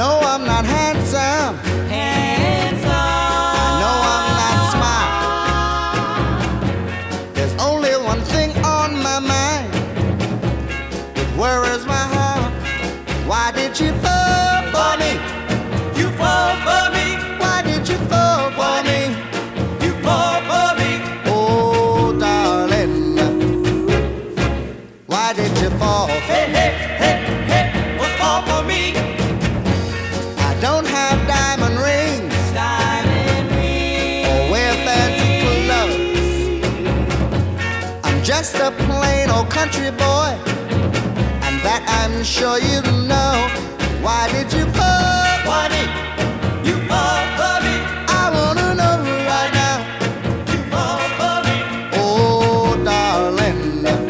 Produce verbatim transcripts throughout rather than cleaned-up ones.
know I'm not handsome. Handsome. I know I'm not smart. There's only one thing on my mind. It worries my heart. Why did you fall for me? You fall for me. Why did you fall for me? You fall for me. Oh, darling, why did you fall for Hey, me? hey, hey, hey. Well, fall for me. I don't have diamond rings Diamond ring. or wear fancy clothes. I'm just a plain old country boy, and that I'm sure you know. Why did you fall? Why did you fall for me? I wanna know right now. You fall for me. Oh, darling,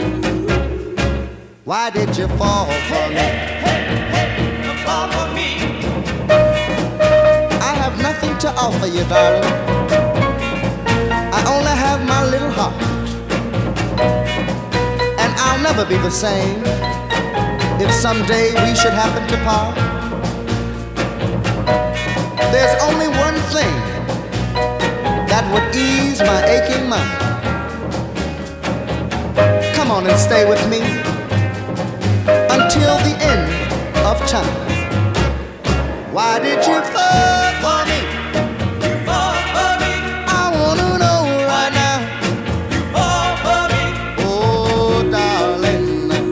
why did you fall for me? Hey, hey, hey. You fall for me. I have nothing to offer you, darling. I only have my little heart, and I'll never be the same if someday we should happen to part. There's only one thing that would ease my aching mind. Come on and stay with me until the end of time. Why did you fall for me? You fall for me. I wanna know right now. You fall for me. Oh, darling,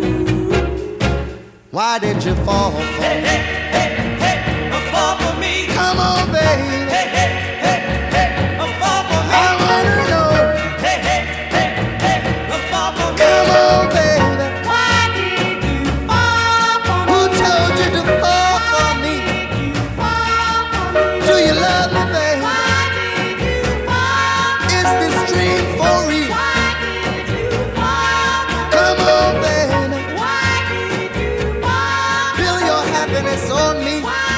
why did you fall for Hey, me? hey, hey, hey. You fall for me. Come on, baby, Hey, hey, hey, hey. You fall for me. I wanna know. Hey, hey, hey, hey. You fall for me. Come on, baby, Why did you fall for me? who told you to fall for me? You fall for me. Do you love me, baby? Why did you fall? Is this dream for real? Why did you fall? Come on, baby, Why did you fall? build your happiness on me. Why